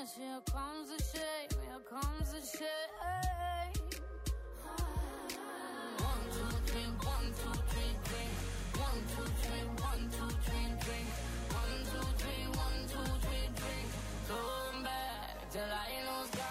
Here comes the shame, here comes the shame. 1, 2, 3, 1, 2, 3, drink. 1, 2, 3, 1, 2, 3, drink. 1, 2, 3, 1, 2, 3, drink. Going back till I ain't no sky.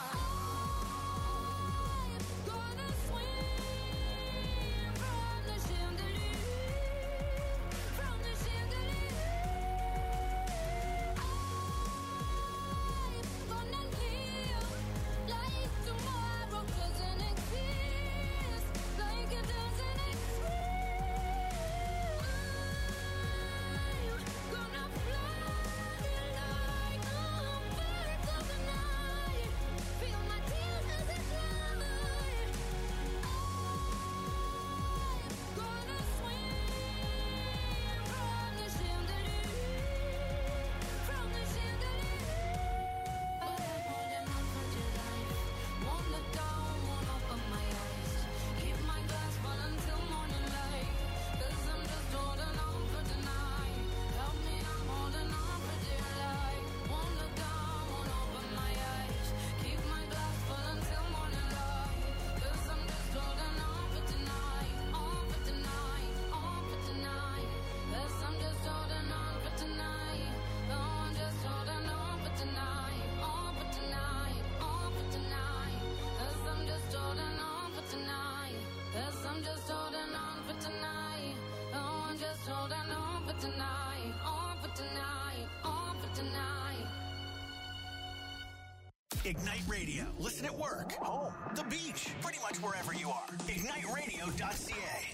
Ignite Radio. Listen at work, home, the beach, pretty much wherever you are. IgniteRadio.ca.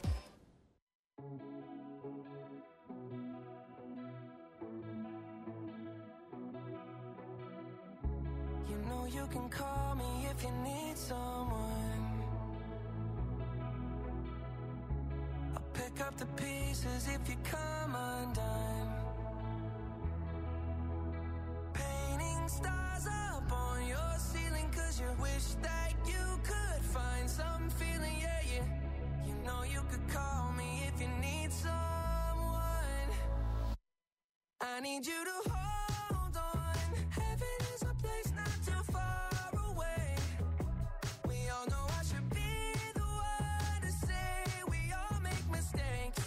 You know you can call me if you need someone. I'll pick up the pieces if you come undone. Painting stars up on your ceiling 'cause you wish that you could find some feeling, yeah, yeah. You know you could call me if you need someone. I need you to hold on. Heaven is a place not too far away. We all know I should be the one to say we all make mistakes.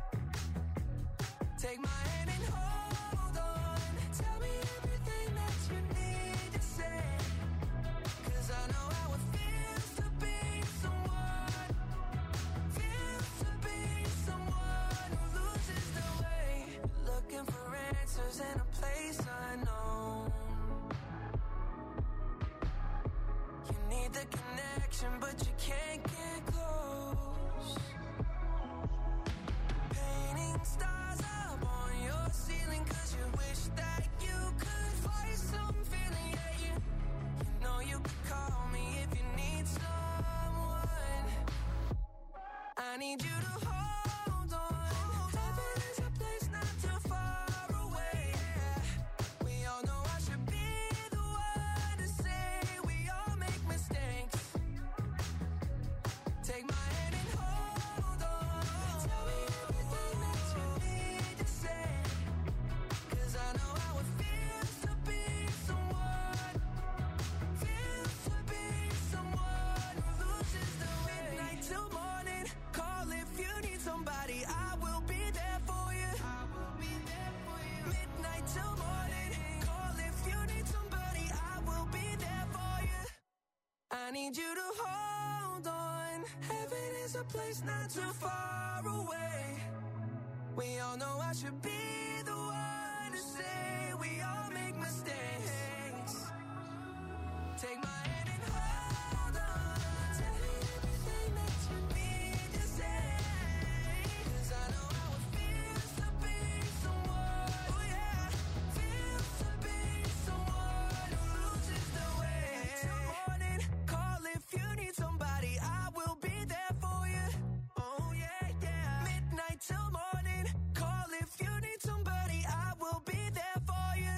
Take my hand and hold on. Tell me everything that you need to say. 'Cause I know how it feels to be someone. Feels to be someone who loses their way. Looking for answers in a place unknown. You need the connection, but you can't get close. Painting stars up on your ceiling 'cause you wish that you could find some feeling, yeah, yeah. You know you could call me if you need someone. I need you to hold on. Heaven is a place not too far away. We all know I should be the one to say we all make mistakes. Take my hand and hold on. Tell me everything that you need to say. 'Cause I know how it feels to be someone. Feels to be someone who loses the way. Midnight till morning. Call if you need somebody. I will be there for you. I will be there for you. Midnight till morning. Call if you need somebody. I will be there for you. I need you to hold on. Heaven is a place not too far away. We all know I should be the one to say we all make mistakes. Take my hand and hold on. Tell me everything that you need to say. 'Cause I know how it feels to be someone. Oh yeah, feels to be someone who loses their way. Till morning, call if you need somebody. I will be there for you. Oh yeah, yeah. Midnight till morning, call if you need somebody. I will be there for you.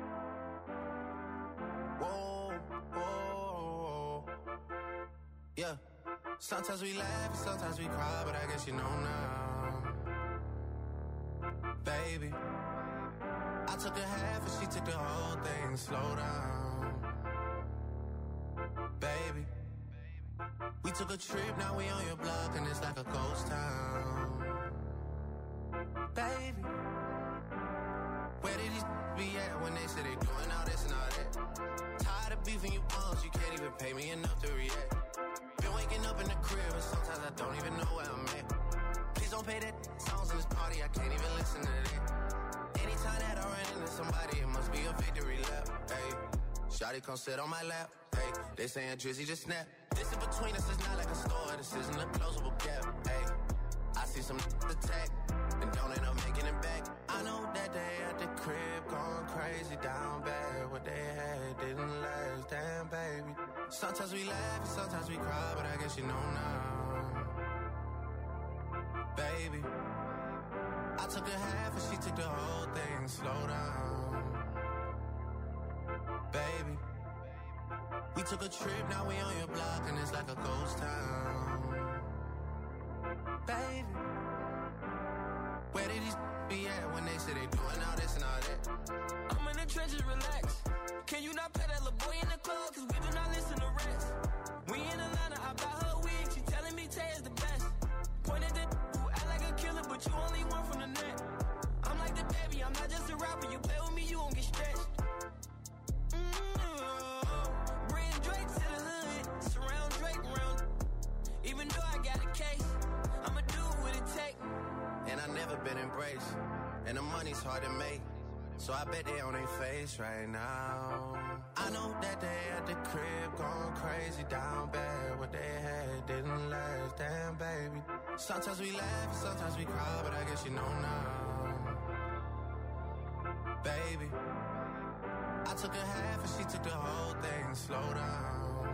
Whoa, whoa, yeah. Sometimes we laugh and sometimes we cry, but I guess you know now, baby. I took a half and she took the whole thing. Slow down, baby. We took a trip, now we on your block and it's like a ghost town. Baby, where did these be at when they say they doing all this and all that? Tired of beefing you bums, you can't even pay me enough to react. Been waking up in the crib and sometimes I don't even know where I'm at. Please don't pay that songs in this party, I can't even listen to that. Anytime that I run into somebody, it must be a victory lap. Hey, shawty come sit on my lap. Hey, they saying Drizzy just snap. This in between us is not like a store, this isn't a closable gap. Hey, I see some attack and don't end up making it back. I know that they at the crib going crazy down bad. What they had didn't last, damn baby. Sometimes we laugh and sometimes we cry, but I guess you know now, baby. I took a half and she took the whole thing. Slow down, baby. We took a trip, now we on your block and it's like a ghost town. Baby, where did these be at when they say they doing all this and all that? I'm in the trenches, relax. Can you not pay that little boy in the club? Cause we do not listen to rest. We in Atlanta, I buy her wig. She telling me Tay is the best. Pointed at who act like a killer, but you only one from the net. I'm like the baby, I'm not just a rapper. You play with me, you won't get stretched. Bring Drake to the hood, surround Drake around. Even though I got a case, I'ma do what it take. And I never been embraced, and the money's hard to make. So I bet they on their face right now. I know that they at the crib going crazy down bad. What they had didn't last, damn baby. Sometimes we laugh and sometimes we cry, but I guess you know now, baby. I took a half and she took the whole thing. Slow down,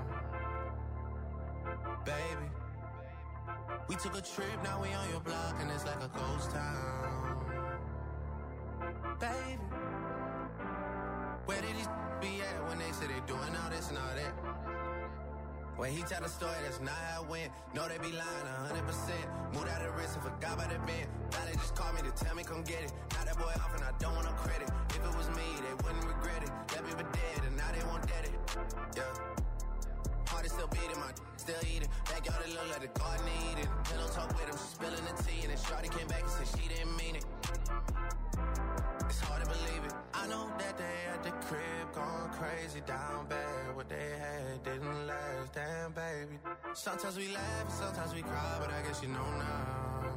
baby. We took a trip, now we on your block and it's like a ghost town. Baby, where did these be at when they say they doing all this and all that? When he tell the story, that's not how it went. No, they be lying 100%. Moved out of the risk and forgot about the bend. Now they just call me to tell me come get it. Now that boy off and I don't want no credit. If it was me, they wouldn't regret it. That baby dead and now they won't dead it. Yeah. Heart is still beating, my still eating. Backyard it look like the garden eating. Pillow talk with him, she spilling the tea. And then Shawty came back and said she didn't mean it. It's hard to believe it. I know that they at the crib going crazy down bad. What they had didn't last, damn baby. Sometimes we laugh and sometimes we cry, but I guess you know now,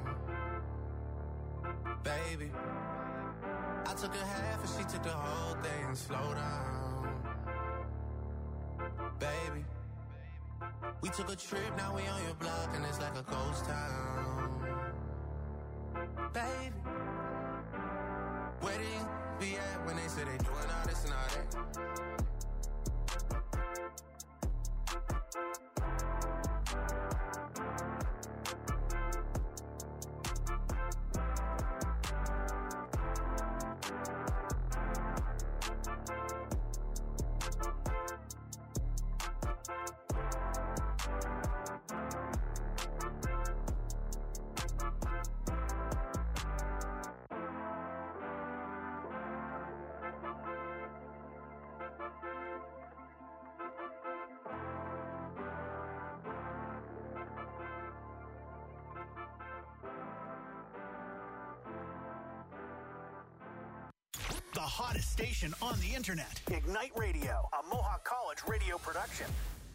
baby. I took a half and she took the whole thing. Slow down, baby. We took a trip, now we on your block and it's like a ghost town, baby. Where did you be at when they say they doing all this and all that? The hottest station on the internet. Ignite Radio, a Mohawk College radio production.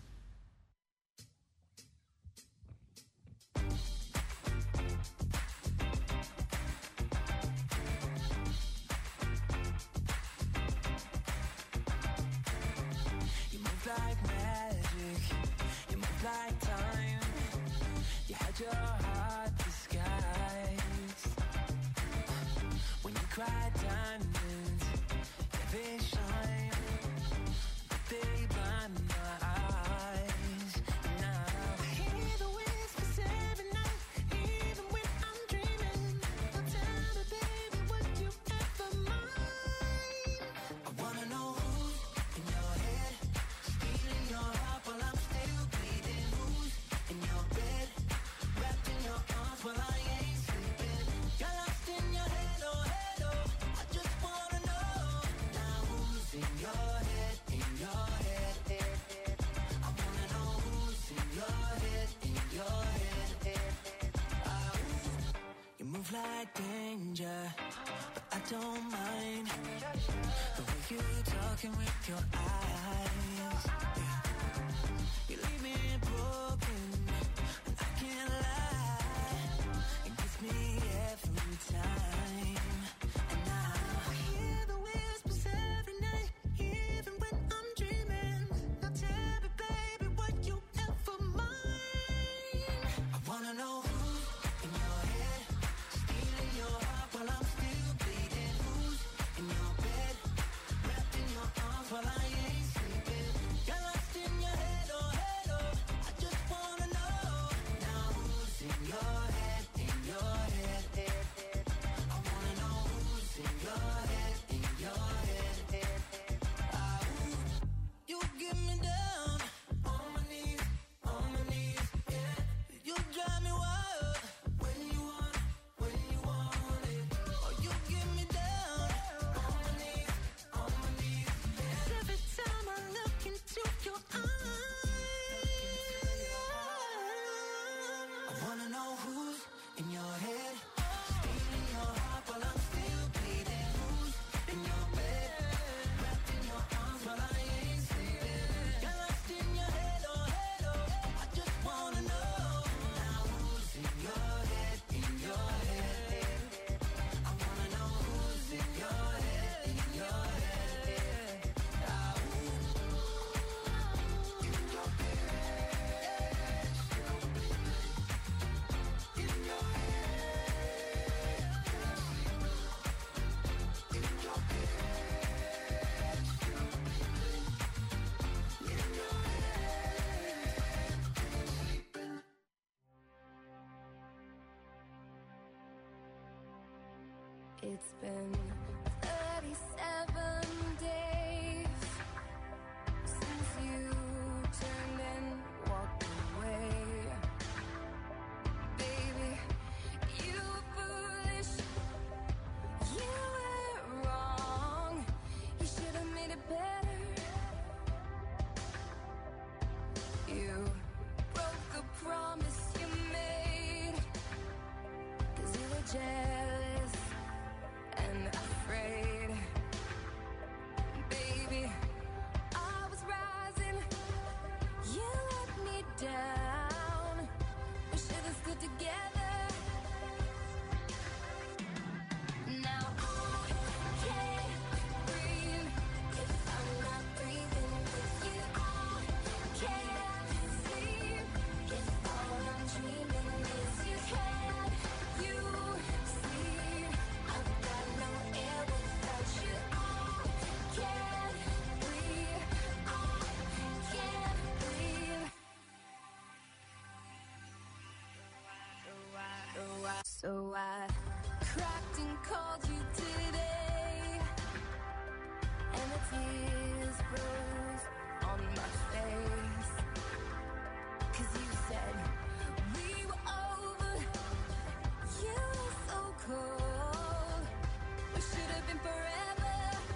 You move like magic, you move like time. You had your heart disguised. When you cried diamonds, yeah, they shine, but they blind my eyes. Now I hear the whispers every night, even when I'm dreaming. Don't tell me, baby, would you ever mind? I wanna know who's in your head, stealing your heart while I'm still bleeding. Who's in your bed, wrapped your eyes. You leave me broken, and I can't lie. It gets me every time. And I hear the whispers every night, even when I'm dreaming. Now tell me, baby, what you ever mind. I wanna know who's in your head, stealing your heart while I'm still bleeding. Who's in your bed, wrapped in your arms while I ain't sleeping. You're lost in your head, oh, I just wanna know now who's in your head, in your head, head, head. I wanna know who's in your head, in your head, head, head. You get me down on my knees, yeah. You drive me wild when you want it. Oh, you get me down on my knees, yeah. Every time I look into your eyes, I wanna know who's in your head, stealing your heart while I'm still bleeding. Who's in your bed, wrapped in your arms while I ain't sleeping. You're lost in your head, oh, I just wanna know now who's in your head, in your head. I wanna know who's in your head, in your head. It's been 37 days since you turned and walked away. Baby, you were foolish, you were wrong. You should have made it better. You broke the promise you made, 'cause you were jealous and afraid. Baby, I was rising, you let me down. We should have stood together. Now I can't breathe if I'm not breathing with you. I can't sleep if all I'm dreaming is you. Can you see I've got no air without you? I can't breathe, I can't breathe. So I cracked and called you today, and the tears froze on my face. 'Cause you said we were over, you were so cold. We should have been forever.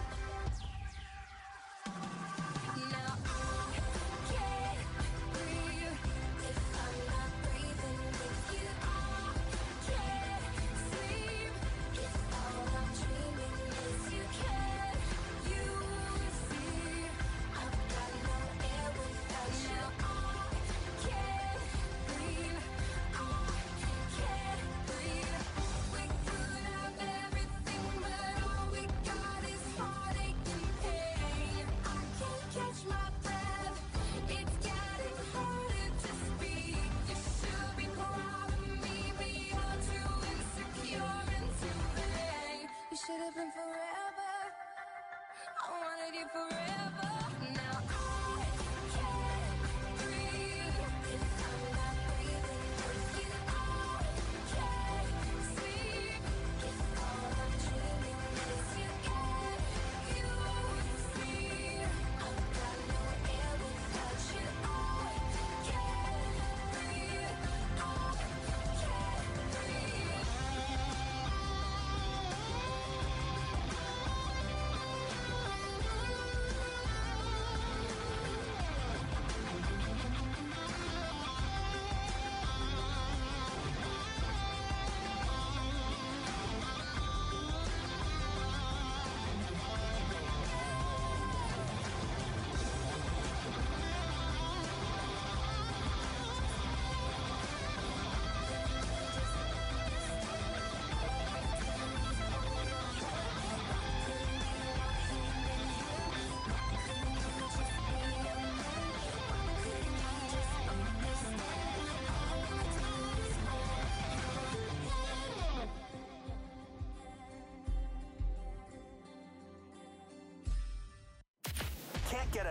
Now I can't breathe if I'm not breathing with you. I can't sleep if all I'm dreaming is you. Can you see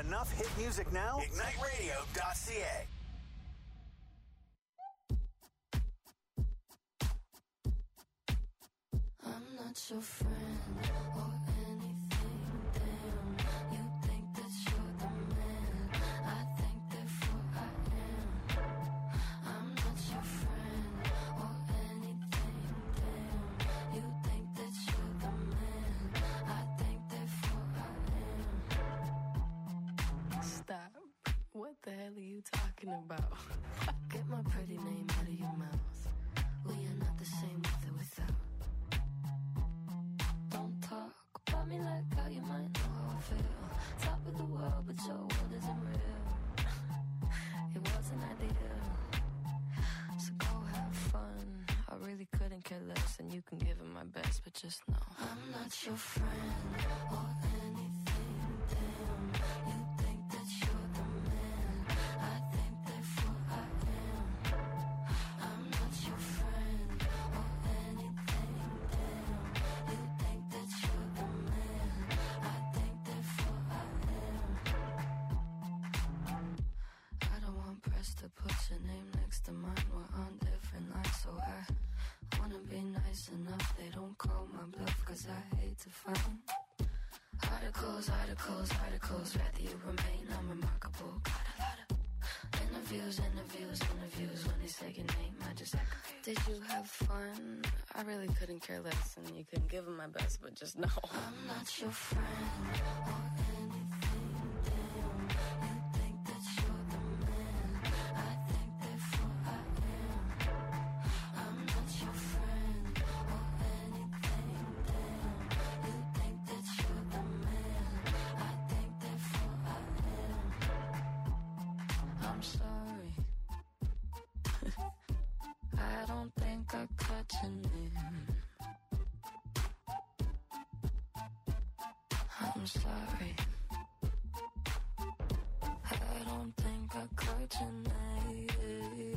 enough hit music now? IgniteRadio.ca. I'm not your friend or anything, damn. You think that you're the man, I think therefore I am. I'm not your friend or anything, damn. You think that you're the man, I think therefore I am. Stop. What the hell are you talking about? Get my pretty name out of your mouth. We are not the same with or without. Don't talk about me like how you might know how I feel. Top of the world, but your world isn't real. It wasn't ideal. So go have fun. I really couldn't care less, and you can give it my best, but just know I'm not your friend or anything, damn. You think that you're the man, I think therefore I am. I'm not your friend or anything, damn. You think that you're the man, I think therefore I am. I don't want press to put your name next to mine. We're on different lines, so I wanna be nice enough. They don't call my bluff, cause I hate to find articles, rather you remain unremarkable. Got a lot of interviews. When they say your name, I just aggravate. Did you have fun? I really couldn't care less, and you couldn't give them my best, but just know I'm not your friend or anything, damn. You think that you're the man, I think therefore I am. I'm not your friend or anything, damn. You think that you're the man, I think therefore I am. I'm sorry. I don't think I caught your name. I'm sorry. I don't think I caught your name.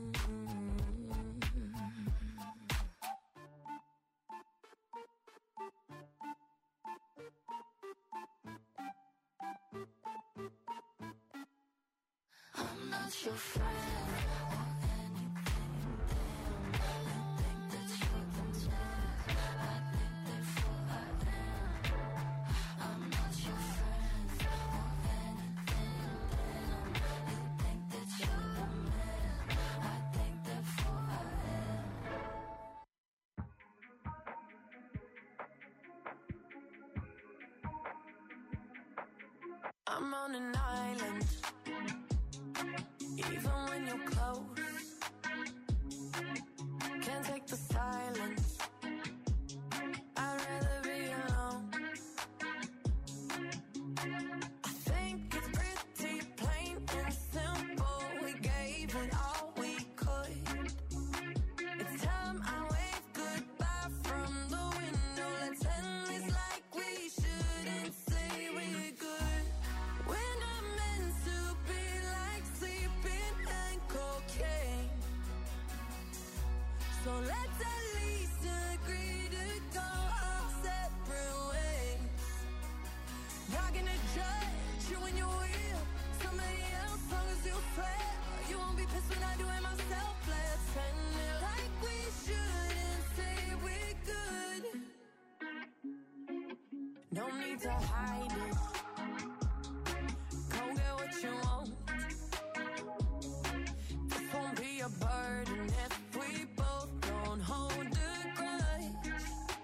I'm not your friend or anything, damn. You think that you're the man, I think therefore I am. I'm not your friend or anything, damn. You think that you're the man, I think therefore I am. I'm on an island. Even when you're close, can't take the silence. I'd rather be alone. I think it's pretty plain and simple. We gave it all we could. It's time I wave goodbye from the window. Let's end this like we shouldn't say we're good. We're not meant to be like sleeping and cocaine. So let's at least agree to go our separate ways. Not gonna judge you when you're real. Somebody else, long as you swear. You won't be pissed when I do it myself. Let's end it like we shouldn't say we're good. No need to hide it. Go get what you want. This won't be a burden if we both don't hold a grudge.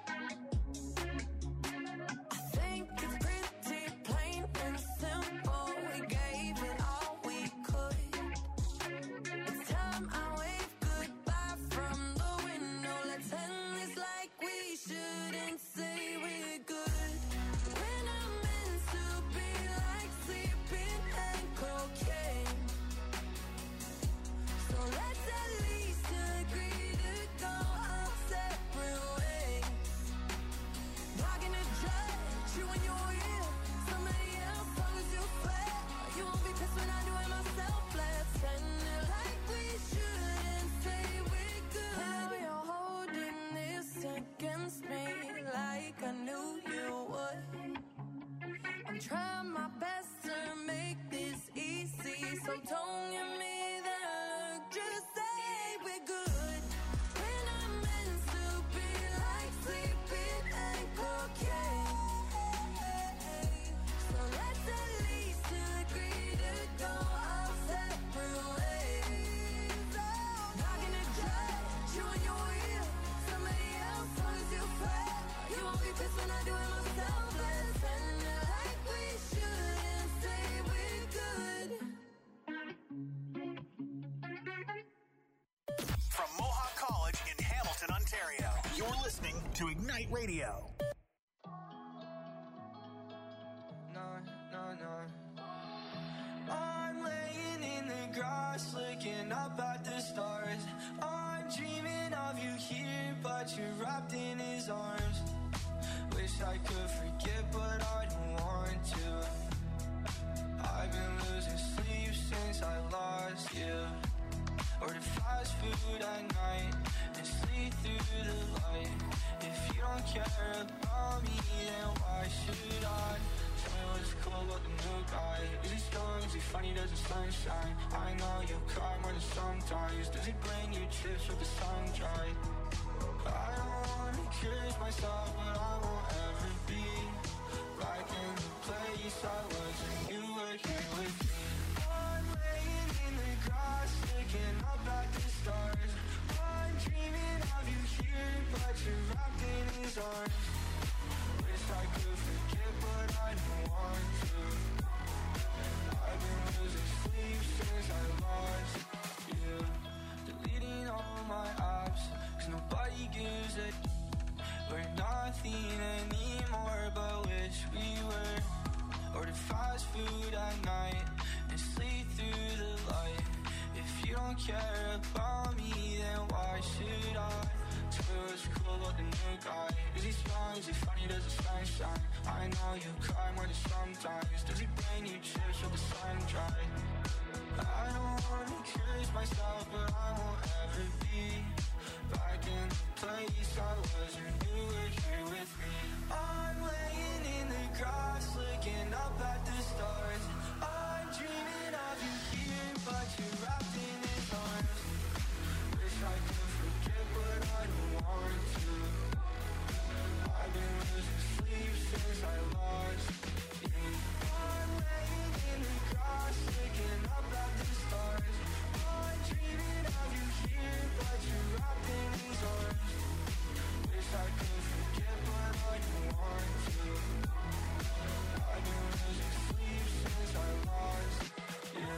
I think it's pretty plain and simple. We gave it all we could. It's time I wave goodbye from the window. Let's end this like we shouldn't say we're good. We're not meant to be like sleeping and cocaine. So let's at least agree to go our separate ways. Not gonna judge you when you're real. Somebody else, long as you swear. You won't be pissed when I do it myself. Let's end it like we shouldn't say we're good. Now you're holding this against me like I knew you would. I'm trying my best to make listening to Ignite Radio. I'm laying in the grass, looking up at the stars. I'm dreaming of you here, but you're wrapped in his arms. Wish I could forget, but I don't want to. I've been losing sleep since I lost you. Order fast food at night and sleep through the light. If you don't care about me, then why should I? Tell me what's cool about the new guy. Is he strong? Is he funny? Does the sunshine? I know you cry more than sometimes. Does he bring you trips with the sun dry? I don't wanna curse myself, but I won't ever be back in the place I was when you were here with me. I'm laying in the grass, looking up at the stars. I'm dreaming of you here, but you're wrapped in his arms. Wish I could forget, but I don't want to. I've been losing sleep since I lost you. Deleting all my apps, 'cause nobody gives a. We're nothing anymore, but wish we were. Order fast food at night and sleep through the light. If you don't care about me, then why should I? Tell me what's cool about the new guy. Is he strong? Is he funny? Does the sun shine? I know you cry more than sometimes. Does he bring you chips with the sun dry? I don't wanna curse myself, but I won't ever be back in the place I was when you were here with me. I'm laying in the grass, looking up at the stars. I'm dreaming of you here, but you're wrapped in his arms. Wish I could forget, but I don't want to. I've been losing sleep since I lost you. I'm laying in the grass, looking up at the stars. I'm dreaming of you here, but you're wrapped in his arms. Wish I could forget, but I don't want to. I've been losing sleep since I lost you.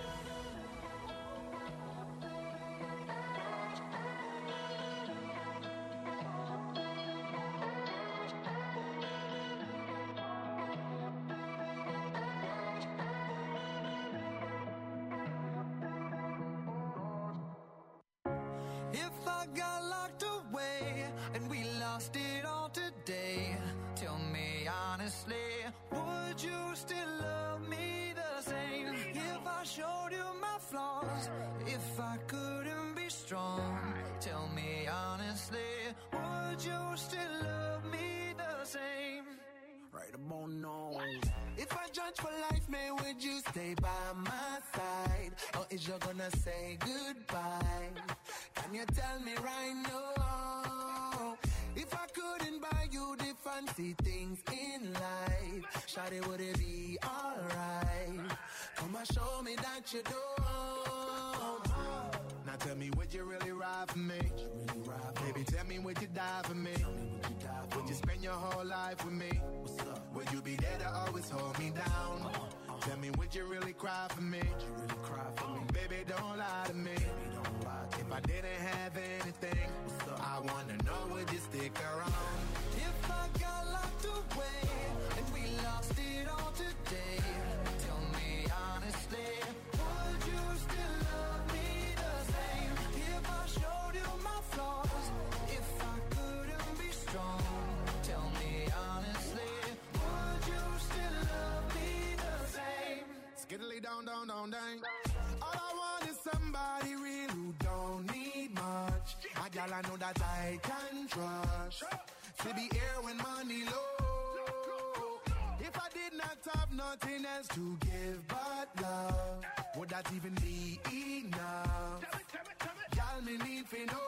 If I got locked away and we lost it all today, tell me honestly, would you still love me the same? If I showed you my flaws, if I couldn't be strong, tell me honestly, would you still love me the same? Right about now. If I judge for life, man, would you stay by my side? Or is you gonna say goodbye? Can you tell me right now? If I couldn't buy you the fancy things in life, shawty, would it be alright? Come and show me that you don't. Now tell me, would you really ride for me? Baby, tell me, would you die for me? Would you spend your whole life with me? Would you be there to always hold me down? Tell me, would you really cry for me? Baby, don't lie to me. If I didn't have anything, I wanna know, would you stick around? If I got locked away and we lost it all today, tell me honestly, would you still love me the same? If I showed you my flaws, if I couldn't be strong, tell me honestly, would you still love me the same? Skiddly down, down, down, down. All I want is somebody real who don't need much. A gal I know that I can trust. To be here when money low. If I did not have nothing else to give but love, would that even be enough? Gal, me need to know.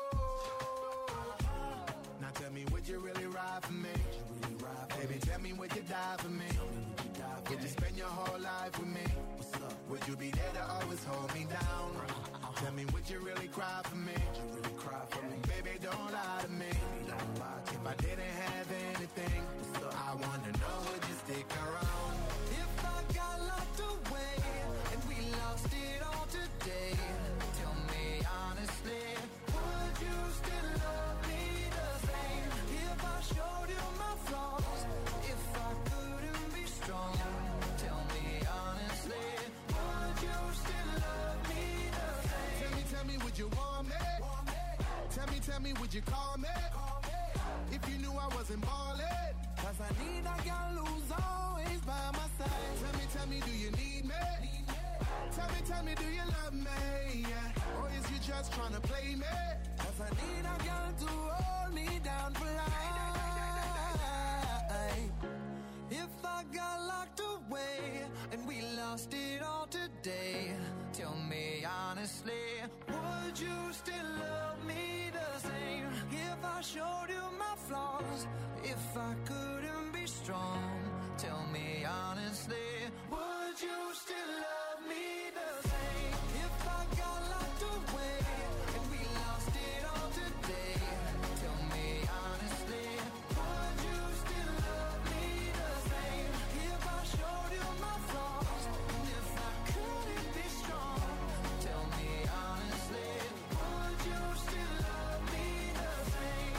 Now tell me, would you really ride for me? Baby, tell me, would you die for me? Would you spend your whole life with me? Would you be there to always hold me down? Tell me, would you really cry for me? Baby, don't lie to me. If I didn't have anything, I wanna know, would you stick around? If I got locked away and we lost it all today, tell me honestly, would you still love me the same? tell me, would you call me? If you knew I wasn't ballin'. Cause I need a girl who's always by my side. Tell me, do you need me? Tell me, do you love me? Yeah. Or is you just tryna play me? Cause I need a girl to hold me down for life. If I got locked away and we lost it all today, tell me honestly, would you still love me the same? If I showed you my flaws, if I couldn't be strong, tell me honestly, would you still love me the same? If I got locked away and we lost it all today, tell me honestly, would you still love me the same? If I showed you my flaws, and if I couldn't be strong, tell me honestly, would you still love me the same?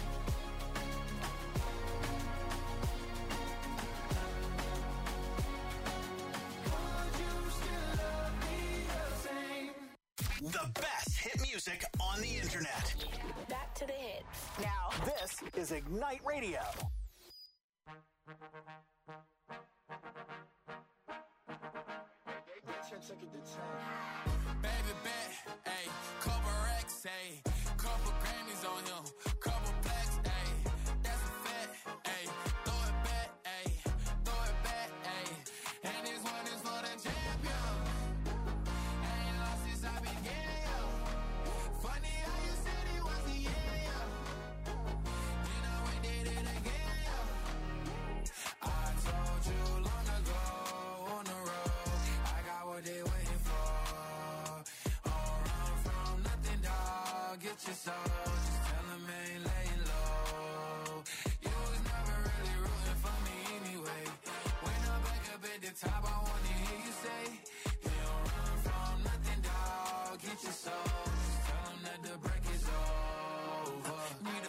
Would you still love me the same? The best hit music on the internet. Back to the hits. Now, this is Ignite Radio. Baby bet, ayy, couple racks, ayy, couple Grammys on him, couple blacks, ayy, that's a fact, ayy, throw it back, ayy, and this one is for the champion, ain't lost since I began, yo, funny how you said it was the end, yo, then I went did it again, yo, I told you long ago on the road, I got what they waiting for. Get your soul, just tell them I ain't laying low. You was never really rooting for me anyway. When I'm back up at the top, I wanna hear you say, you don't run from nothing, dog. Get your soul, just tell them that the break is over. Need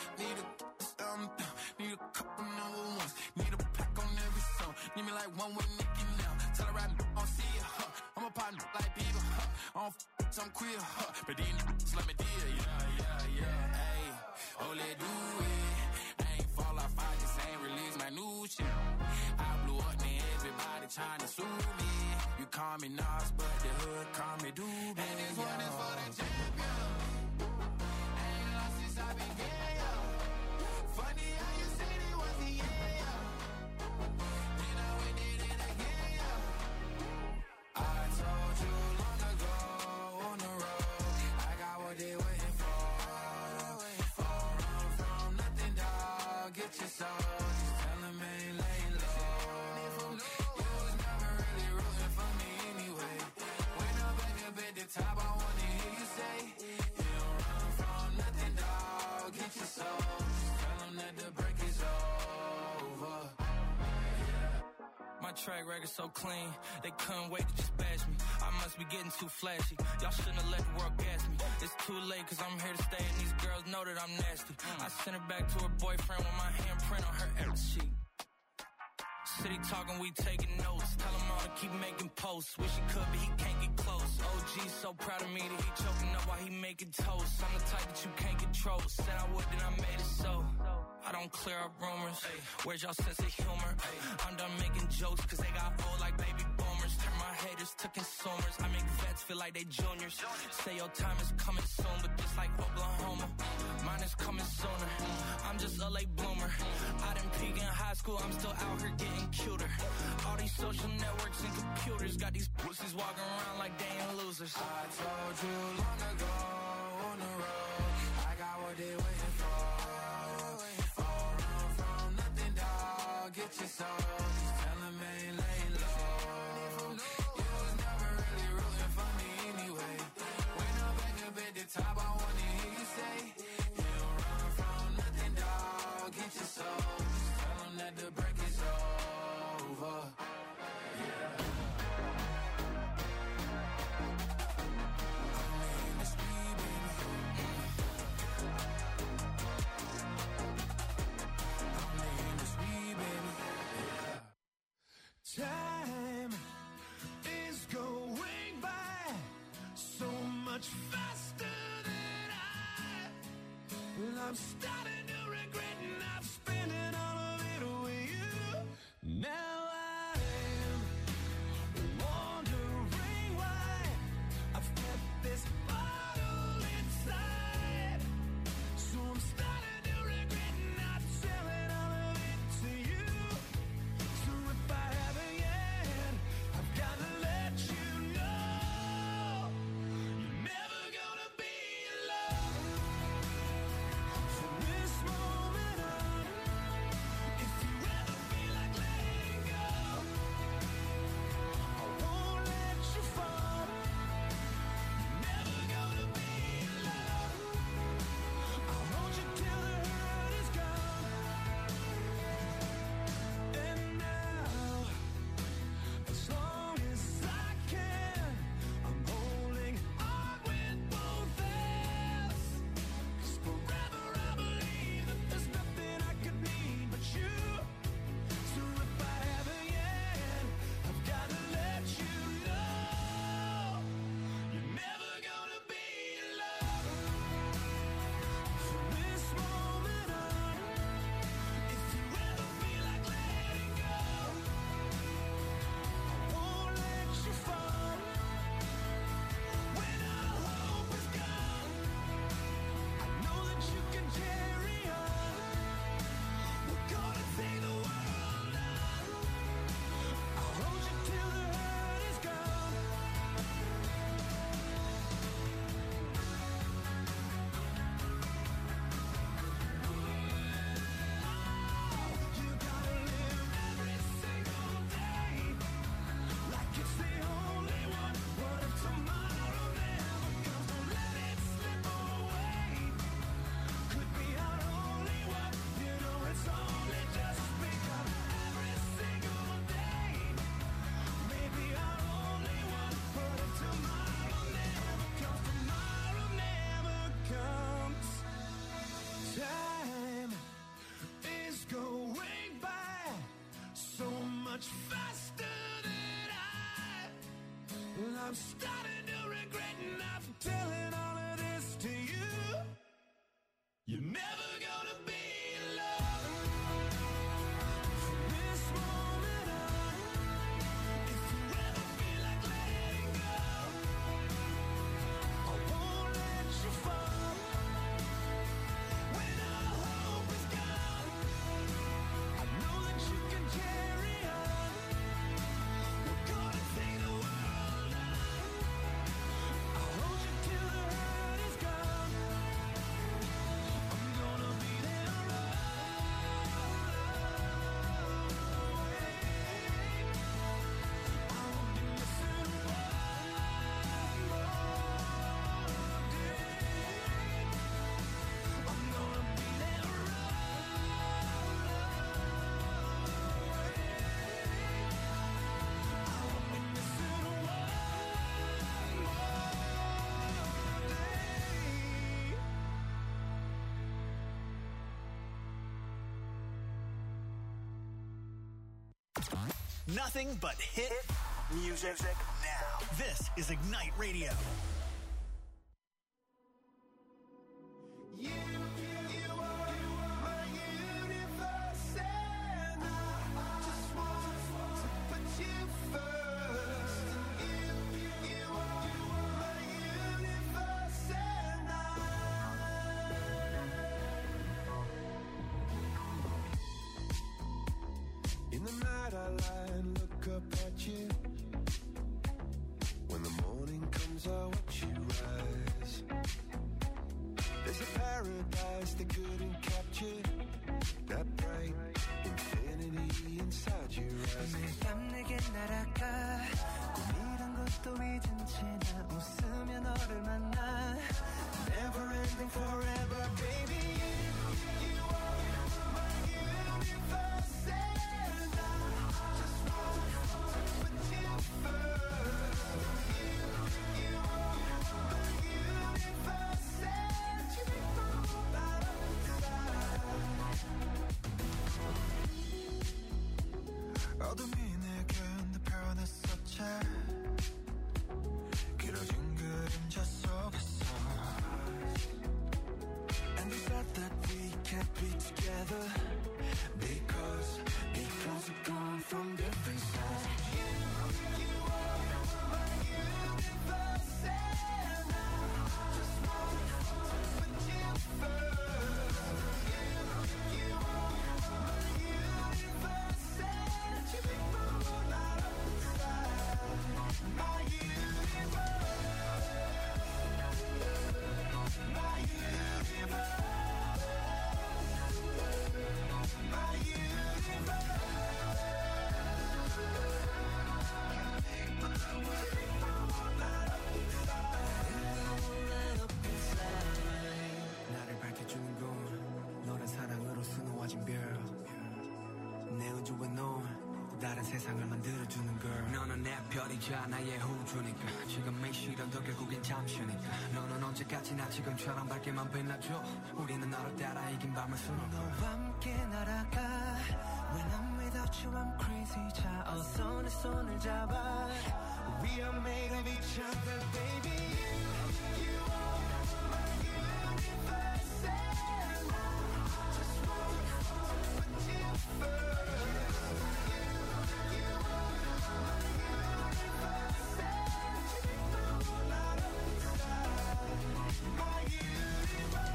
a couple number ones. Need a pack on every song. Need me like one with Nicki now. Tell her I don't see it, huh. I'm a partner like Bieber, huh. I don't I'm queer, huh. But these niggas let me deal, yeah, ayy. Oh, let's do it. I ain't fall off, I just ain't release my new shit. I blew up, man, everybody trying to sue me. You call me Nas, but the hood call me Doobie. And this one is for the champion. Ain't lost since I began, yo. Funny how you said it was the end, yo. Then I went did it again, yo. I told you long ago on the road, I got what they waiting for. Don't run from nothing, dog. Get your soul, just tell them I ain't laying low. You was never really rooting for me anyway. When I'm back up at the top, I wanna hear you say, you don't run from nothing, dog. Get your soul, just tell them that the break is over. My track record so clean, they couldn't wait to just bash me. I must be getting too flashy. Y'all shouldn't have let the world gas me. It's too late cause I'm here to stay and these girls know that I'm nasty. I sent her back to her boyfriend with my handprint on her every sheet. City talking, we taking notes. Tell him all to keep making posts. Wish he could, but he can't get close. OG so proud of me that he choking up while he making toast. I'm the type that you can't control. Said I would, then I made it so. I don't clear up rumors. Where's y'all sense of humor? I'm done making jokes cause they got old like baby boomers. Turn my haters to consumers. I make vets feel like they juniors. Say your time is coming soon, but just like Oklahoma, mine is coming sooner. I'm just a late bloomer. I didn't peak in high school, I'm still out here getting cuter. All these social networks and computers got these pussies walking around like they ain't losers. I told you long ago on the road, I got what they waiting for. Don't run from nothing, dog. Get your soul, just tell them I ain't laying low. You was never really rooting for me anyway. When I'm back up at the top, I wanna hear you say, you don't run from nothing, dog. Get your soul, just tell them that the break is over. Time is going by so much faster than I I'm starting to regret not spending all of it with you. Now I'm wondering why I've kept this bottle inside. So I'm starting to regret not selling all of it to you. So if I haven't yet, I've got to let you know you're never gonna be alone. From this moment on, if you ever feel like letting go, I won't let you fall. You're never gonna be alone. I'll hold you till the hurt is gone. And now, as long as I can, I'm holding on with both hands. 'Cause forever I believe that there's nothing I could need but you. So if I haven't yet, I've got to let you know you're never gonna be alone. From this moment on, if you ever feel like letting go, I won't let you fall. When all hope is gone, I know that you can carry on. We're gonna take the world on. I'll hold you till the hurt is gone. You gotta live every single day like it's the only one. What if tomorrow never comes? Don't let it slip away. Could be our only one. You know it's only just begun. Every single day, maybe our only one. What if tomorrow never comes? Tomorrow never comes. Time is going by so much faster than I'm starting to regret not telling all of this to you. You're never gonna be alone. From this moment on, if you ever feel like letting go, I won't let you fall. When all hope is gone, I know that you can carry on. We're gonna take the world on. I'll hold you till the hurt is gone. I'm gonna be there I won't be missing one more day. I'm gonna be there I won't be missing one more day. Nothing but hit music now. This is Ignite Radio. You are my universe, and I just want to put you first. You are my universe, and in the night I lie and look up at you. When the morning comes, I watch you rise. There's a paradise they couldn't capture. That bright infinity inside your eyes. 매일 밤 내게 날아가 꿈이란 것도 잊은 채 나 웃으며 너를 만나. Never ending forever, baby. You are my universe, and I just want to put you first. You are my universe, and you make my whole life inside. 어둠이 내게 the paradise. 다른 세상을 만들어주는 girl. 너는 내 별이자 나의 호주니까 지금 이 시련도 결국엔 잠시니까 너는 언제까지나 지금처럼 밝게만 빛나줘. 우리는 너를 따라 이긴 밤을 수놓고 너와 함께 날아가. When I'm without you I'm crazy. 자 어서 내 손을 잡아. We are made of each other baby. You are my universe and I just want to put you first. You are my universe and you're not outside my universe.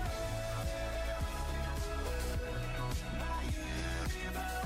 My universe.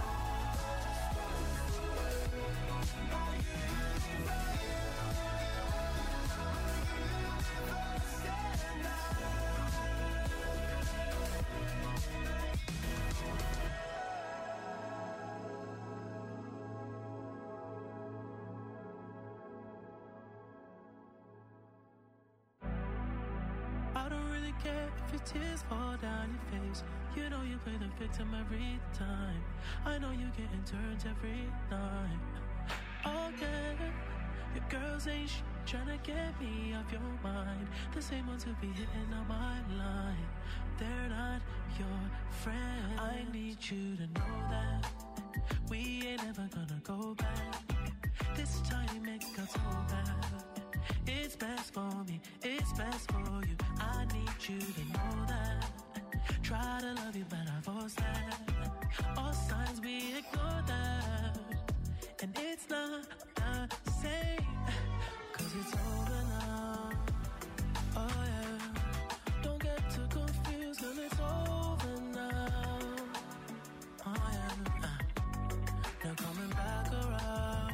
I don't really care if your tears fall down your face. You know you play the victim every time. I know you're getting turned every night. Oh yeah, your girls ain't tryna get me off your mind. The same ones who be hitting on my line. They're not your friend. I need you to know that we ain't ever gonna go back. This time it got so bad. It's best for me, it's best for you. I need you to know that. Try to love you, but I force that. All signs we ignore that. And it's not the same, 'cause it's over now. Oh yeah, don't get too confused, 'cause it's over now. Oh yeah, now coming back around.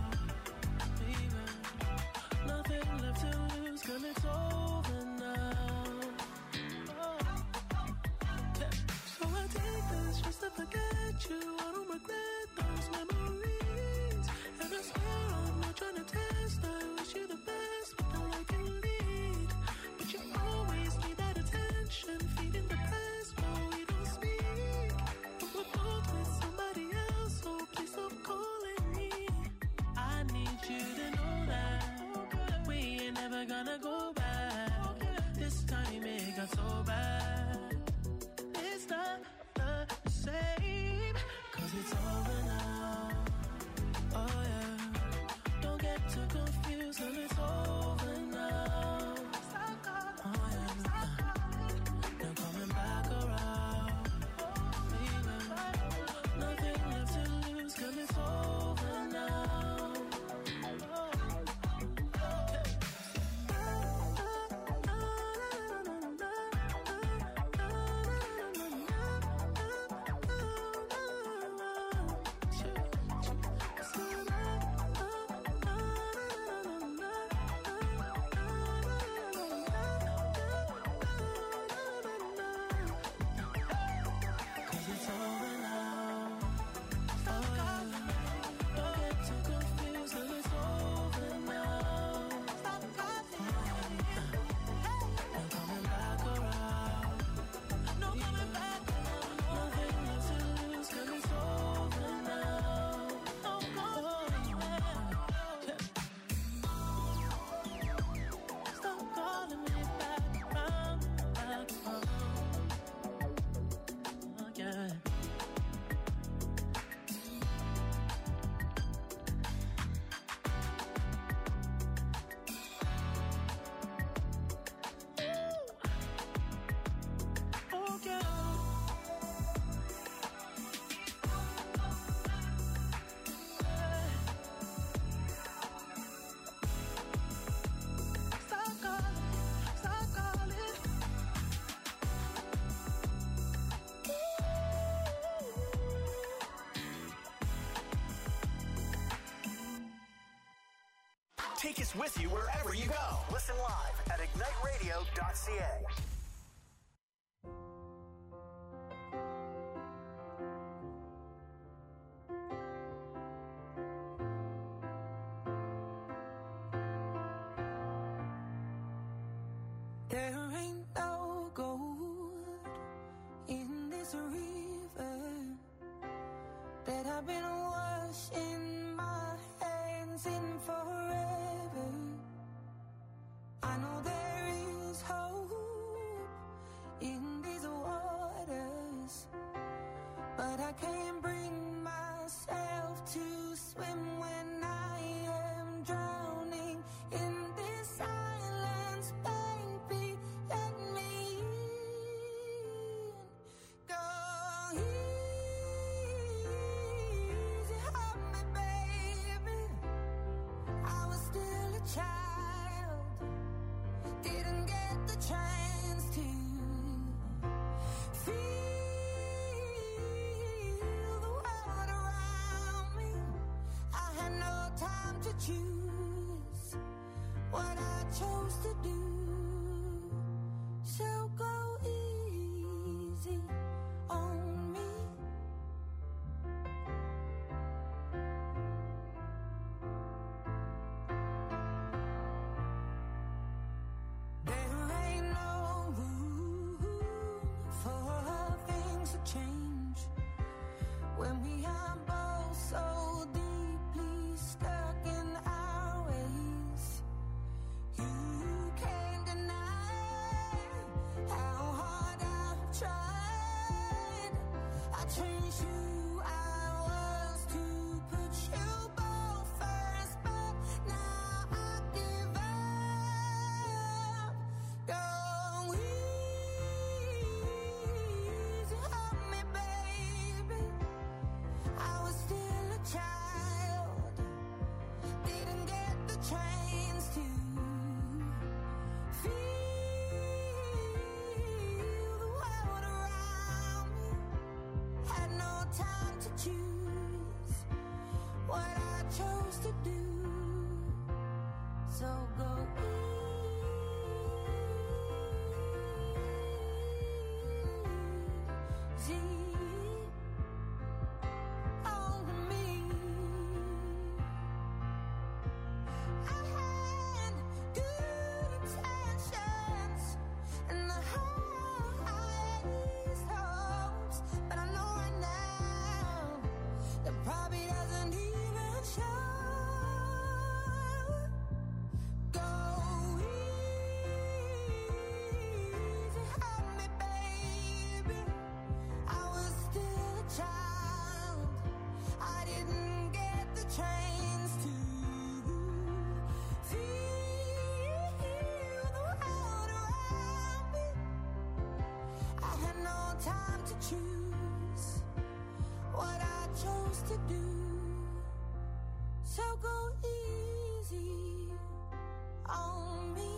Nothing left to lose, 'cause it's over now. Oh. Yeah. So I take this just to forget you. I don't regret those memories. And I swear I'm not trying to test. I wish you the best, but all I can lead. But you always need that attention, feeding the past while we don't speak. But we're both with somebody else, so please stop calling me. I need you to know that we ain't never gonna go back. This time it got so bad. It's not the same, 'cause it's over now. Oh yeah, don't get too confused, 'cause it's over now. Oh yeah, now coming back around. Baby, nothing left to lose, 'cause it's over now. Take us with you wherever you go. Listen live at igniteradio.ca. There ain't no gold in this river that I've been washing my I know there is hope in these waters, but I can't bring myself to swim when I am drowning in this silence, baby. Let me in. Go easy on me, baby. I was still a child, didn't get the chance to feel the world around me. I had no time to choose what I chose to do. So go easy on me. There ain't no room for things to change when we are both so deeply stuck in our ways. You can't deny how hard I've tried. I changed who I was to put you both first, but now I give up. Go easy on me, baby. I was still a child, didn't get the chance to feel the world around me. Had no time to choose what I chose to do. So go easy on me. I had good intentions and the highest hopes, but I know right now that probably doesn't even show. Go easy on me, baby. I was still a child, I didn't get the chance to feel the world around me. I had no time to choose what I chose to do. So go easy on me.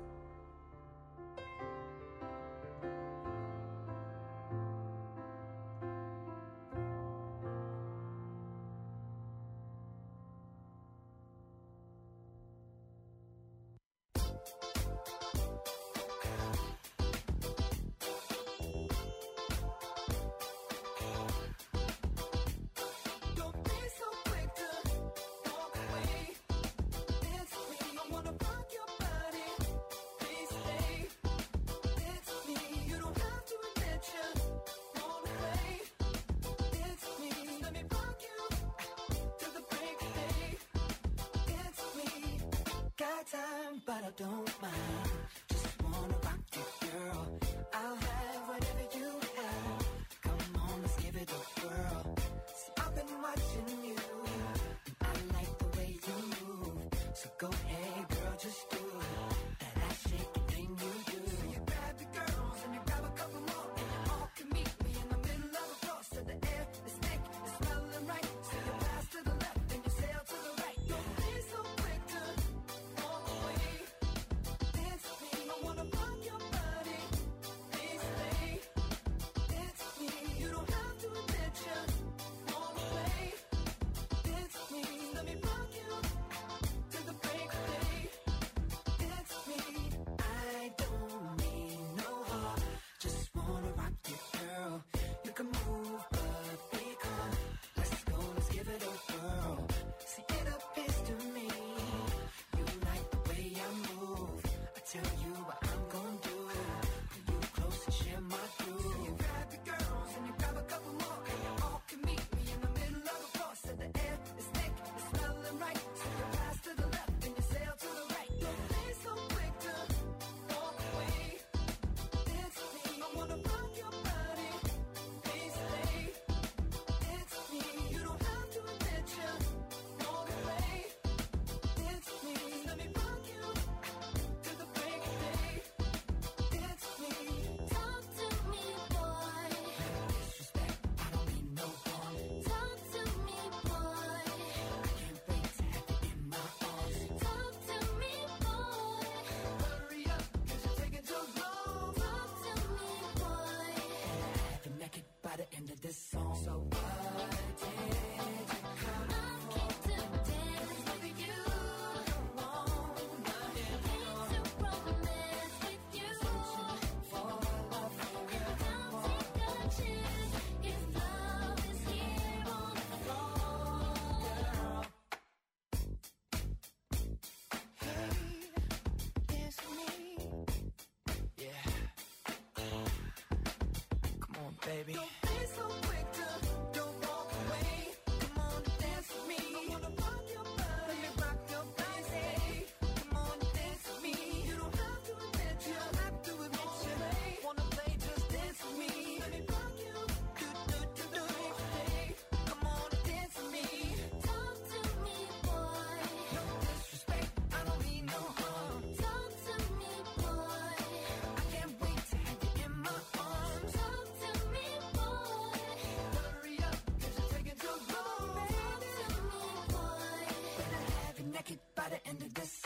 Don't be so quick to walk away. It's me. I wanna rock your body. Please stay. It's me. You don't have to admit you want away. It's me. Let me rock you till the break of day. It's me. Got time, but I don't mind. Just wanna rock you, girl. I'll have whatever you have. Come on, let's give it a whirl. See, I've been watching you, and I like the way you move. So go ahead, girl, just do that ass shaking thing you do. So you grab your girls and you grab a couple more, and you all can meet me in the middle of the floor. So the air is thick, it's smelling right. So you pass to the left and you sail to the right. Don't be so quick to walk away. It's me. I wanna rock your body. Please stay. It's me. You don't have to admit you want away. It's me. Let me rock you till the break of day.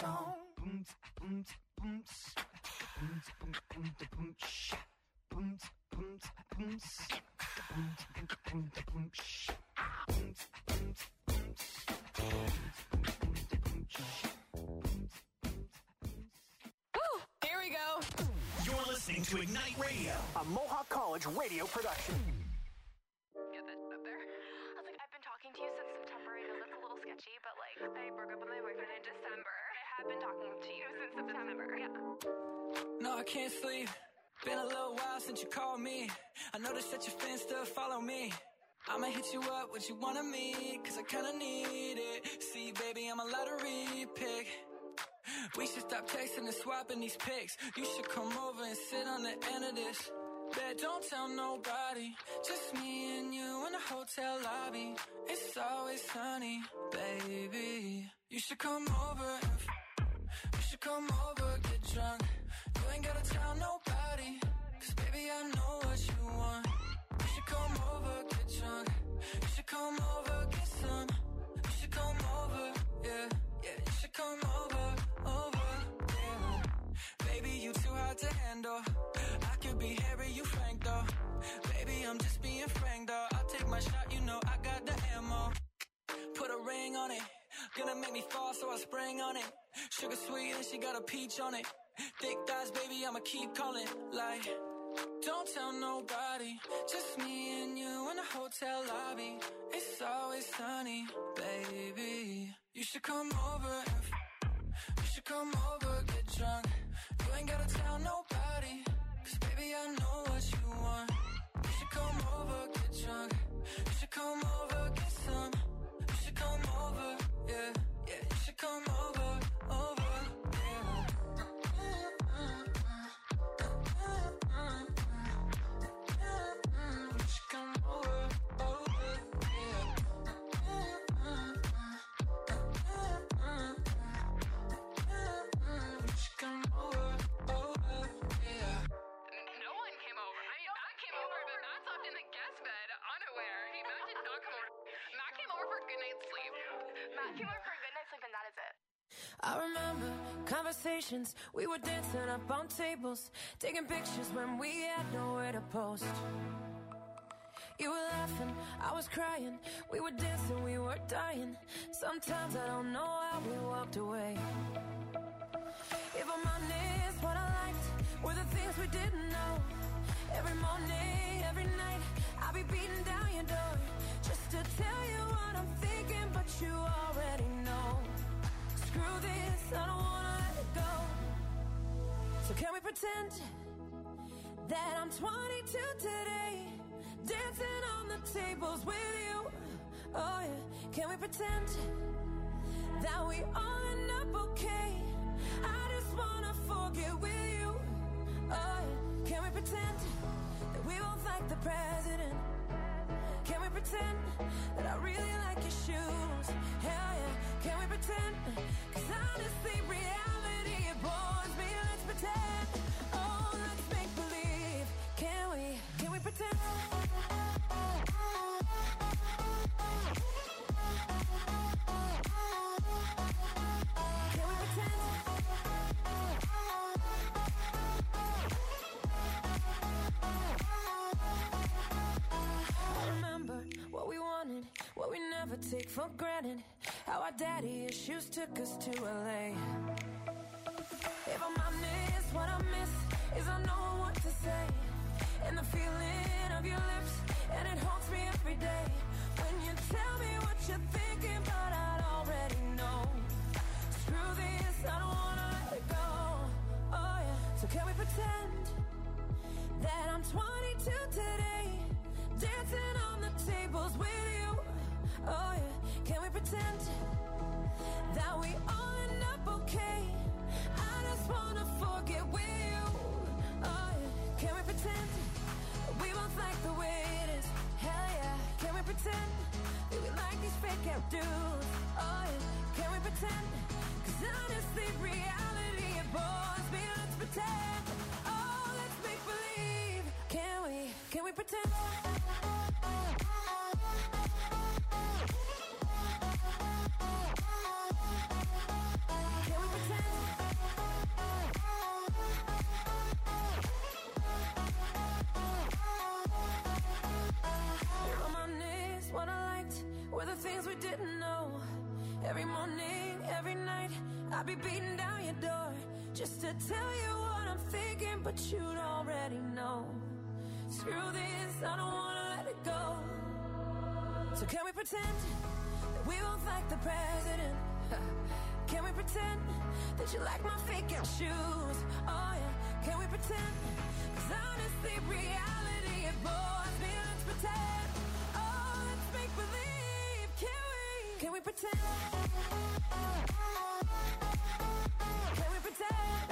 song. Here we go. You're listening to Ignite Radio, a Mohawk College radio production. Get that up there. I was like, I've been talking to you since September. I know that's a little sketchy, but like, I broke up with my boyfriend in December. I have been talking to you since September. Yeah. No, I can't sleep. Been a little while since you called me. I noticed that your fans still follow me. I'ma hit you up, what you wanna meet, cause I kinda need it. See, baby, I'm a lottery pick. We should stop texting and swapping these pics. You should come over and sit on the end of this. Bet don't tell nobody, just me and you in the hotel lobby. It's always sunny, baby. You should come over you should come over, get drunk. You ain't gotta tell nobody, cause baby I know what you want. You should come over, get drunk. You should come over, get some. You should come over, yeah, yeah. You should come over, yeah. Baby, you too hard to handle. I could be Harry, you Frank though. Baby, I'm just being frank though. I'll take my shot, you know I got the ammo. Put a ring on it. Gonna make me fall, so I sprang on it. Sugar sweet and she got a peach on it. Thick thighs, baby, I'ma keep calling. Like, don't tell nobody, just me and you in the hotel lobby. It's always sunny, baby. You should come over, you should come over, get drunk. You ain't gotta tell nobody, cause baby I know what you want. You should come over, get drunk. You should come over, get some. You should come over, yeah, yeah. You should come over, yeah. You should come over, yeah. You should come over, yeah. No one came over. I mean, Matt came over, but Matt slept in the guest bed, unaware. Matt did not come over. Matt came over for a good night's sleep. Matt came over for a good night's sleep, and that is it. I remember conversations, we were dancing up on tables, taking pictures when we had nowhere to post. You were laughing, I was crying, we were dancing, we were dying. Sometimes I don't know how we walked away. If I'm honest, what I liked were the things we didn't know. Every morning, every night, I'll be beating down your door just to tell you what I'm thinking, but you already know. Screw this, I don't wanna let it go. So can we pretend that I'm 22 today, dancing on the tables with you? Oh yeah, can we pretend that we all end up okay? I just wanna forget with you. Oh yeah, can we pretend that we both like the president? Can we pretend that I really like your shoes? Hell yeah, can we pretend? Cause honestly, reality, it bores me. Let's pretend. Oh, let's make believe. Can we pretend? Can we pretend? I remember what we wanted, what we never take for granted. How our daddy issues took us to LA. If I'm honest, what I miss is I know what to say. And the feeling of your lips, and it haunts me every day. When you tell me what you're thinking, but I already know. Screw this, I don't wanna let it go. Oh yeah, so can we pretend that I'm 22 today, dancing on the tables with you? Oh yeah, can we pretend that we all end up okay? I just wanna forget with you. Oh yeah, can we pretend that we both like the way it is? Hell yeah, can we pretend that we like these fake out dudes? Oh yeah, can we pretend? Cause honestly, reality, it bores me. Let's pretend. Oh, let's make believe. Can we pretend? Can we pretend? I'd be beating down your door just to tell you what I'm thinking, but you'd already know. Screw this, I don't wanna let it go. So can we pretend that we both like the president? Can we pretend that you like my fake out shoes? Oh yeah, can we pretend? 'Cause honestly, reality, it bores me. Let's pretend. Oh, let's make believe. Can we? Can we pretend? Can we pretend?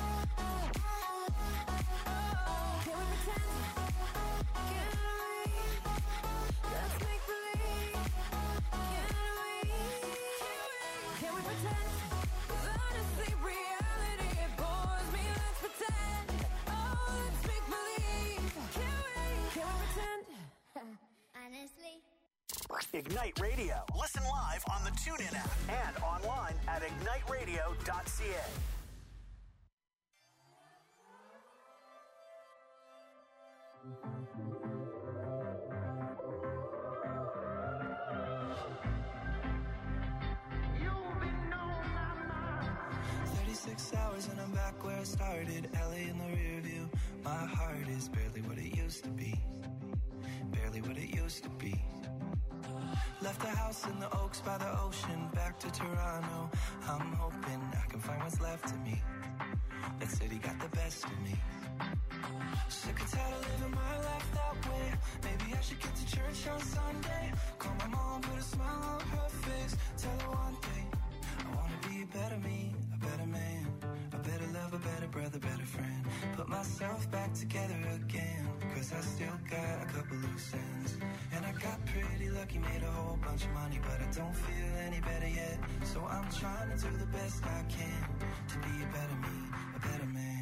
Oh, can we pretend? Can we? Let's make believe. Can we? Can we pretend? 'Cause honestly, reality, it bores me. Let's pretend. Oh, let's make believe. Can we? Can we pretend? Honestly. Ignite Radio. Listen live on the TuneIn app and online at igniteradio.ca. You've been on my mind. 36 hours and I'm back where I started. LA in the rear view. My heart is barely what it used to be. Barely what it used to be. Left the house in the Oaks by the ocean. Back to Toronto. I'm hoping I can find what's left of me. That city got the best of me. Sick and tired of living my life that way. Maybe I should get to church on Sunday. Call my mom, put a smile on her face. Tell her one thing, I wanna be a better me, a better man, a better lover, a better brother, better friend. Put myself back together again, 'cause I still got a couple loose ends. And I got pretty lucky, made a whole bunch of money, but I don't feel any better yet. So I'm trying to do the best I can to be a better me, a better man.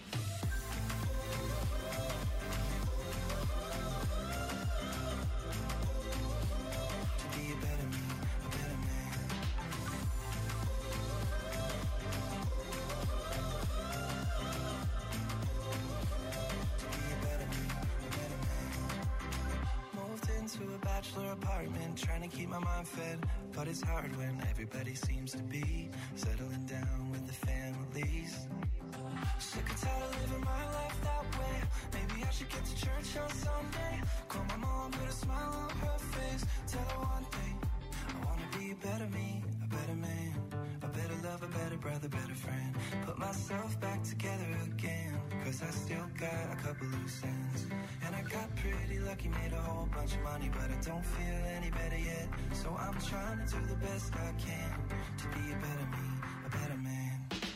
Apartment, trying to keep my mind fed, but it's hard when everybody seems to be settling down with the families. Sick and tired of living my life that way. Maybe I should get to church on Sunday. Call my mom, put a smile on her face. Tell her one thing, I wanna be a better me, a better man, a better lover, a better brother, better friend. Put myself back together again, 'cause I still got a couple loose ends. And I got pretty lucky, made a whole bunch of money, but I don't feel any better yet. So I'm trying to do the best I can to be a better me, a better man.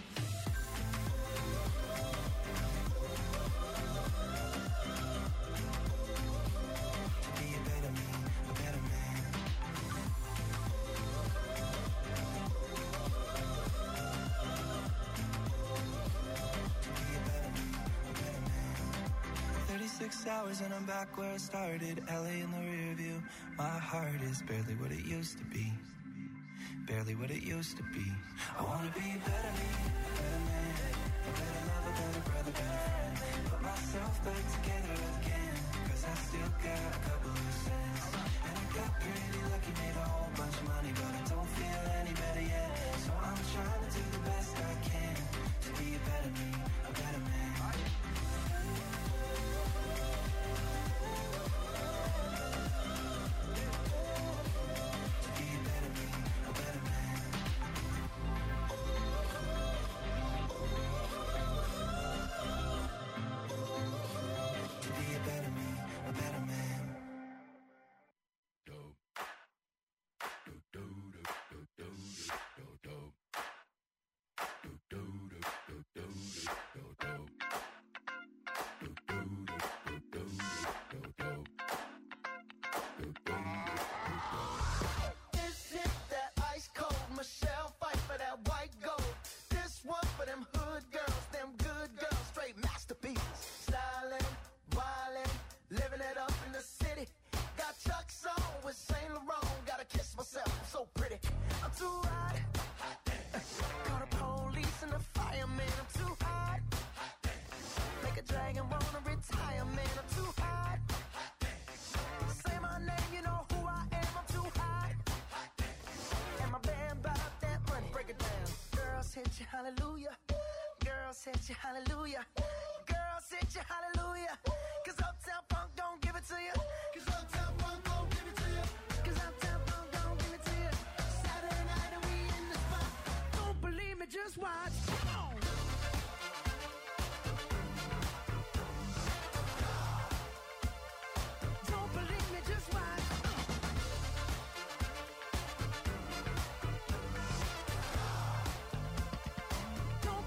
To be a better me, a better man. To be a better me, a better man. 36 hours and I'm back where I started. LA in the rear view. My heart is barely what it used to be. Barely what it used to be. I wanna be a better me, a better man, a better lover, better brother, better friend. Put myself back together again, 'cause I still got a couple loose ends. And I got pretty lucky, made a whole bunch of money, but I don't feel any better yet. So I'm trying to do the best I can to be a better me, a better man. Girl, said you hallelujah. Girl, said you hallelujah. Cause Uptown Funk don't give it to you. Cause Uptown Funk don't give it to you. Cause Uptown Funk don't give it to you. Saturday night and we in the spot. Don't believe me, just watch.